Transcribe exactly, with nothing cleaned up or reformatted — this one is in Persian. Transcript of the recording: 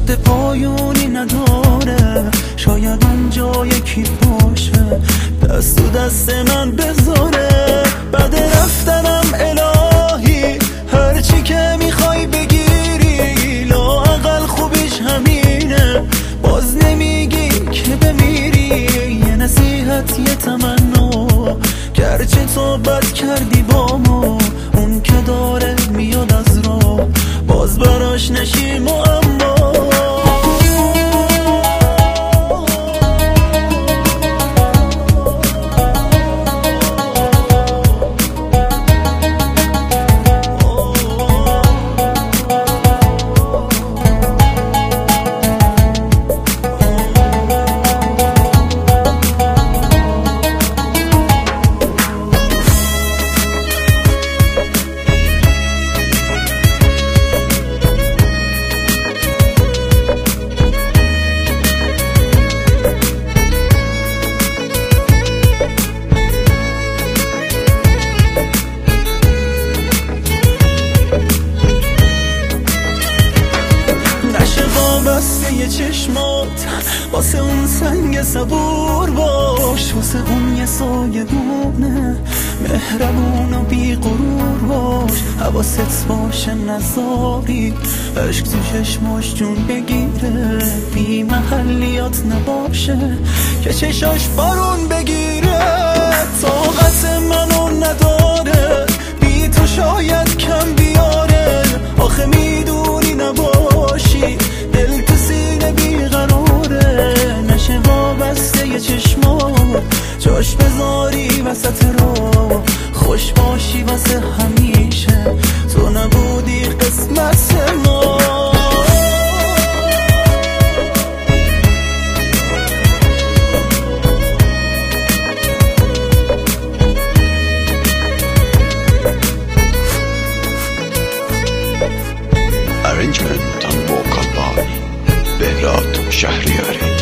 رد پایونی نداره، شاید اونجا یکی باشه دست تو دست من بذاره. بعد رفتنم الهی هرچی که میخوای بگیری، لااقل خوبیش همینه باز نمیگی که بمیری. یه نصیحت یه تمنا، گرچه تو بد کردی با ما، اون که داره میاد از راه باز براش نشی معما. بسته یه چشمات واسه اون سنگ صبور باش، واسه اون یه سایه دونه مهربون و بی غرور باش. حواست باشه نذاری عشق تو چشماش جون بگیره، بی محلیات نباشه که چشاش بارون بگیره. طاقت منو نداره بی تو شاید کم بیاره، آخه میدونی نباشی دل تو سینه بیقراره. نشه وابسته یه چشمات جاش بذاری وسط رو، خوش باشی واسه همیشه تو نبودی قسمت ما. Arrangement and vocal by Behrad Shahriari.